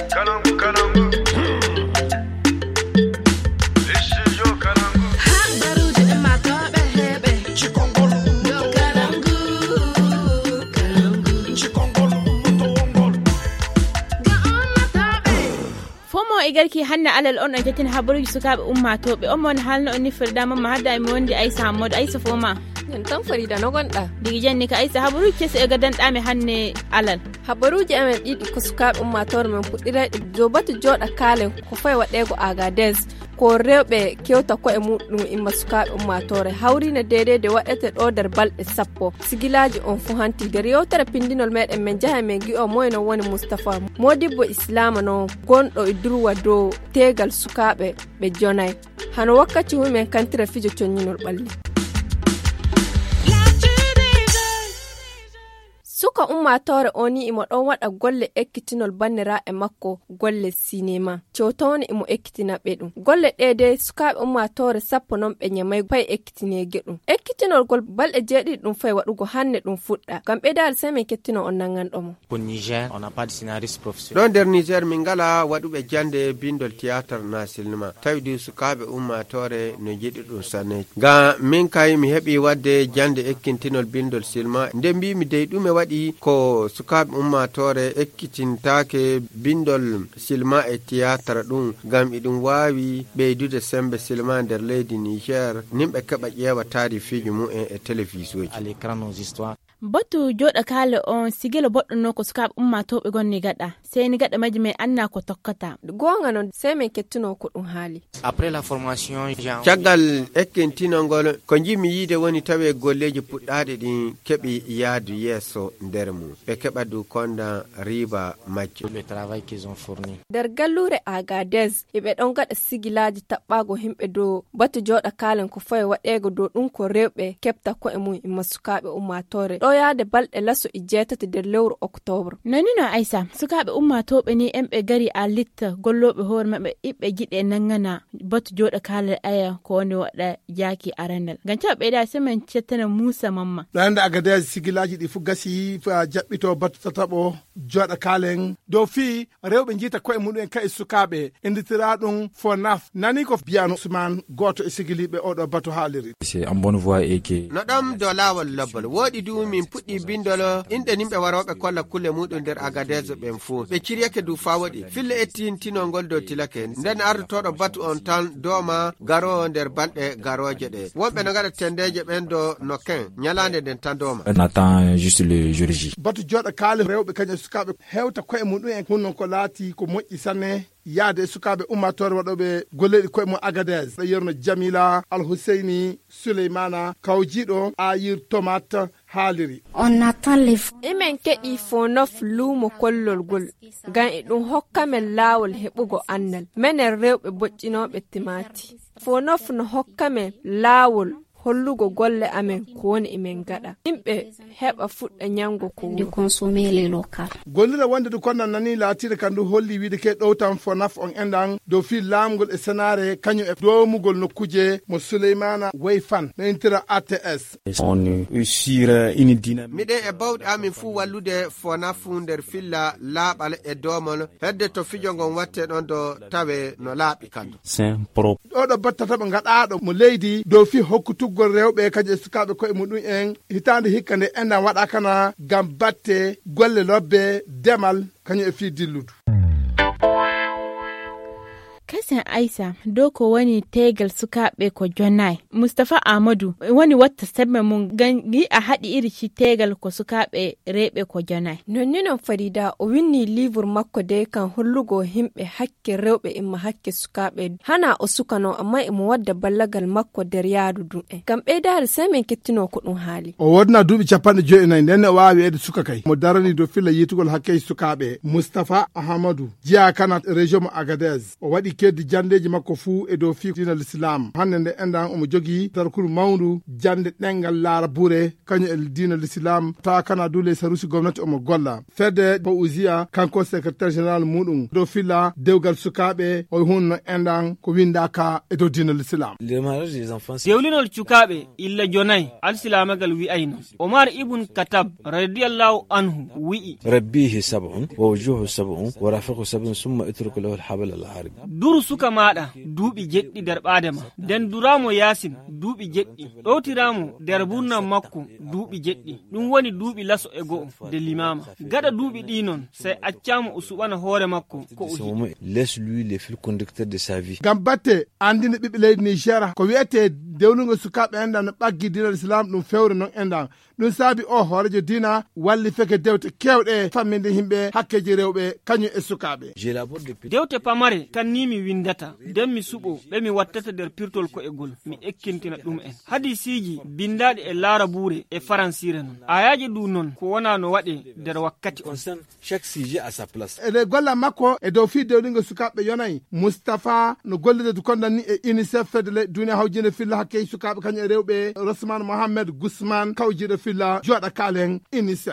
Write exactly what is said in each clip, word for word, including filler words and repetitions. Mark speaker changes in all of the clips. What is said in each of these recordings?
Speaker 1: Kalangu, Kalangu.
Speaker 2: igarki hanna alal on ay tatin haburu suka umma to be on halno ni firda mamma hadda mi wondi ay samod ay safoma
Speaker 3: yan tan farida no gonda
Speaker 2: digi janni ka ay sa haburu ke se ga dan dame hanne alal
Speaker 3: habaru je amen didi ko suka umma to men pudira jobatu joda kale ko fay wadego agades ko rewbe kewta ko e mudum imma suka umma tore hawri na dede de wadete do der balde sappo sigilaji on fu hanti der yewtere pindinol meden men jaha men gi o moyno woni Mustafa modibbo islam no gondo idruwa do tegal sukabe be jonay hano wakkati humen kantira fijo tonnyinol balli suka ummatore oni imo don wada golle ekkitinol bannira e makko golle sinema cewtoni imo ekkitina bedum golle dede suka ummatore sappo non be nyamay pay ekkitine gedum ekkitinol gol balde jeedi dum fay wadugo hanne dum fudda kambe dal seme kettino on nangan domo
Speaker 4: au Niger on n'a pas de scénariste professionnel
Speaker 5: don der Niger mingala wadube jande bindol théâtre na silma tawdi sukabe ummatore no jedi dum sanne ga min kay mi hebi wadde jande ekkitinol bindol silma ndembi mi dey dume wadi ko sukabe ummatore ekkitintake bindol silma e théâtre dum gam idum wawi beydude sembe silma der leydi Niger nimbe kaba yewa tarifiji mu e télévision
Speaker 4: à l'écran nos histoires
Speaker 2: batu joda kale on sigelo boddo no ko sukabe umma to be gonni gada sai ni gada majime anna ko tokkata
Speaker 3: gonga non sai men kettuno ko dum hali
Speaker 4: après la formation
Speaker 5: jagal ekkentino ngol ko jimi yide woni tawe golleji puddade din kebi yaadu yeso dermu be keba du konda riba majjo
Speaker 4: le travail qu'ils ont fourni
Speaker 3: der gallure agades ibe don gada sigilaji tabbago himbe do batu joda kalen ko fay wadego do dum ko rewbe kepta ko e mun masukabe umma tore yaade balde laso ijjetati der lewru octobre
Speaker 2: nanino aisa sukabe umma tobe ni embe gari a litta gollobe hor mabbe ibbe gide nangana batu joda kala aya ko woni wada yaki arandal ganca be da semen cettana Musa mamma
Speaker 6: danda agada sigilaji di fu gasi fa jabbito batu tatabo joda kalen do fi rewbe jita ko e mudun kay sukabe inditira dum fo naf nani ko biano suman goto e sigilibe odo batu haliri
Speaker 7: c'est en bonne voie et que
Speaker 5: no dam do lawol lobbal wodi dumi puddi bindolo inde nimbe warobe kolla kulle mudun der agadezo ben fu be ciriyake du fawodi fille ettin tinongol do tilake den artodo batu on tan doma garo der balde garoje de wonbe no gada tendeje ben do noken nyalande den tan doma
Speaker 7: on attend juste le jour J
Speaker 6: batu joda kale rewbe kanya sukabe hewta ko e mudun en kunnon ko lati ko moƴƴi sanne yaade sukabe ummatore wadobe golledi ko mo Agadez yerno Jamila Al Husseini Suleymana Kawjido Ayir Tomate haliri
Speaker 3: on attend les emen kedi fonof lumo kollol gol gan e dum hokkamen lawol hebugo annal menen rewbe boccinobe timati fonof no hokkamen lawol hollugo golle amen ko woni emen gada imbe heba fudda nyango ko
Speaker 8: de consommer les locales
Speaker 6: gollira wonde ko nan nani latire kandu holli wiide ke dowtan fo naf on endan do fi lamgol e senare kanyu e domugol no kuje mo Suleymana Wayfan n'intira A T S
Speaker 7: on est sur une dynamique
Speaker 5: mide e bawd amin fu wallude fo nafu der filla labal e domol hedde to fijongon watte don do tawe no laabi kandu
Speaker 7: c'est pro
Speaker 6: do battata be ngadaado mo leydi do fi hokkutu gol rewbe kaje sukabe ko e mudun en hitande hikkande enda wada kana gam batte golle lobbe demal kanyo e fi dilludu
Speaker 2: kasan Aisa doko wani tegal sukabe ko Jonai Mustafa Ahmadu wani wata sabbe mun gangi a hadi iri shi tegal ko sukabe rebe ko Jonai
Speaker 3: nonninon Farida o winni livre makko de kan hollugo himbe hakke rewbe imma hakke sukabe hana o sukano amma imo wadda ballagal makko der yaadu dum e gam be dar semen kettino ko dum hali
Speaker 6: o wodna dubi capande jo'inay den waawi ede suka kay mo darani do filla yitugol hakke sukabe Mustafa Ahmadu jiya kana region Agadez o wadi keddi jandeji makko fuu e dow fi dina l'islam hande nde endan omo jogi tarkuru mawndu jande ɗengal laara buure kañum e dina l'islam ta kana dule sarusi gomnati omo golla fedde Fawzia kanko secrétaire général muɗum dow filla dewgal sukaɓe o hunno endan ko windaka e dow dina l'islam.
Speaker 1: dewlinol cukaɓe illa jonayi alsilamagal wi'ayno Omar ibn Khattab radiyallahu anhu wi'i
Speaker 8: rabbihi sab'un wa wujuhu sab'un wa rafiqu sab'un summa itruku lahu al-habl al-harib.
Speaker 1: duru suka maɗa duuɓi jeɗɗi nder ɓaadema nden duramo yasin duuɓi jeɗɗi ɗowtiramo nder burnan makko duuɓi jeɗɗi ɗum woni duuɓi laso e go'o de limama gaɗa duuɓi ɗi non sey accamo o suɓana hoore makko ko o hiɗi.
Speaker 8: laisse lui le fil conducteur de sa vie.
Speaker 6: gam batte andina ɓiɓɓe leydi Niger ko wiyete dewlugo sukaɓe endan no ɓaggi dina l'islam ɗum fewre non endan ɗum saabi o hoorejo dina walli feke dewte kewɗe famminde himɓe hakkeji rewɓe kañum e sukaɓe.
Speaker 1: dewte pamare kan ni mi windata nden mi suɓo ɓe mi wattata nder pirtol ko e gol mi ekkintina ɗum en hadisiji bindaɗi e laara buure e faransire non ayaji ɗu non ko wona no waɗe nder wakkati on.
Speaker 8: chaque sujet à sa place.
Speaker 6: ede golla makko e dow fi dewɗingo sukaɓe yonayi Moustapha no gollide kondanni e UNICEF fedde le duniya hawjinde filla hakke sukaɓe kañum e rewɓe Rosman Mohamed Gusman kawjiɗo filla joɗa kalen UNICEF.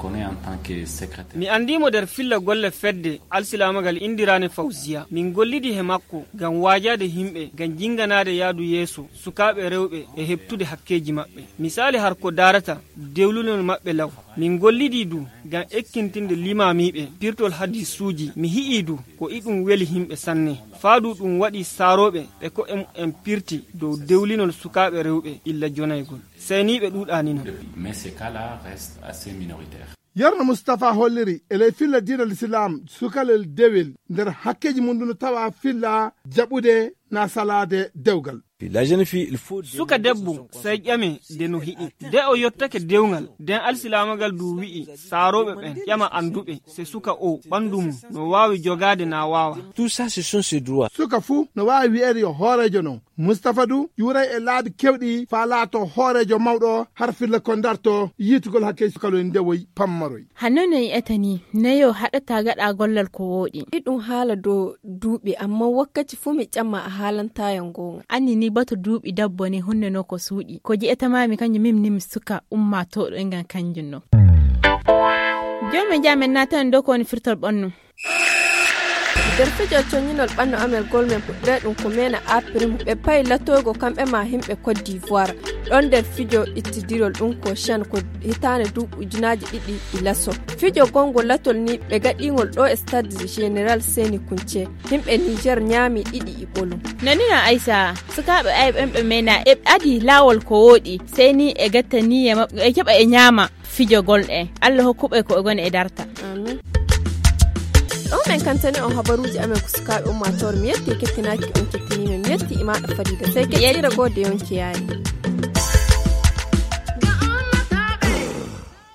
Speaker 1: mi andimo nder filla golle fedde alsilamagal indirane Fawzia min gollidi he makko gam wajade himɓe gam jinganade yaadu yeeso sukaɓe rewɓe e heptude hakkeji maɓɓe misali har ko darata dewlunol maɓɓe law min gollidi du gam ekkintinde limamiɓe pirtol hadisuji mi hi'i du ko iɗum weli himɓe sanne faadu ɗum waɗi saroɓe ɓe ko en, en pirti dow dewlinol sukaɓe rewɓe illa jonaygol seyniɓe ɗuɗani non.
Speaker 9: mais ces cas-là restent assez minoritaires.
Speaker 6: yarno Moustapha holliri ele filla dina l'islam sukalel dewel nder hakkeji mum ɗum tawa filla jaɓude na salade dewgal.
Speaker 8: la jeune fille il faut
Speaker 1: suka debbo sey ƴame de no hiɗi de o yottake dewgal nden alsilamagal du wi'i saroɓe ɓen ƴama anduɓe se suka o ɓandu mum no wawi jogade na wawa.
Speaker 8: tout ça ce sont ses droits.
Speaker 6: suka fuu no wawi wi'ede yo hoorejo non Moustapha du yuuray e laabi kewɗi fa laato hoorejo mawɗo har filla ko darto yitugol hakke sukaloy ndewoy pammaroy.
Speaker 2: hannon en etani neyo haɗata gaɗa gollal ko woɗi
Speaker 3: ɗum haala dow duuɓi amma wakkati fuu mi ƴamma a haalantayan gonga
Speaker 2: anni ni bato duuɓi dabbo ne hunde no ko suuɗi ko ji'etamami kanjum mimni mi suka ummatoɗo e ngan kanjum no joni jamen natan dow ko woni firtol ɓonno
Speaker 3: nder fijo coñinol ɓanno amel golmen puɗɗire ɗum ko mena aprime ɓe payi latoygo kamɓe ma himɓe Côte d'Ivoire ɗon nder fijo ittidirol ɗum ko chan ko hitande duuɓi ujunaji ɗiɗi ɗi laso fijo gongo latol ni ɓe gaɗigol ɗo e stade général Seni Kunce himɓe Niger ñaami ɗiɗi e ɓolum
Speaker 2: nanina Aissa sukaɓe ay ɓemɓe mena e adi lawol ko woɗi sey ni e gatta niya maɓɓe e keɓa e ñaama fijo gol ɗe Allah hokkuɓe ko e gona e darta.
Speaker 3: amin. ɗon men kantani on habaruji amen ko sukaɓe ummatore mi yetti kettinaki on kettinimi mi yetti imaɗa Farida sey kettira gode yonki yayi.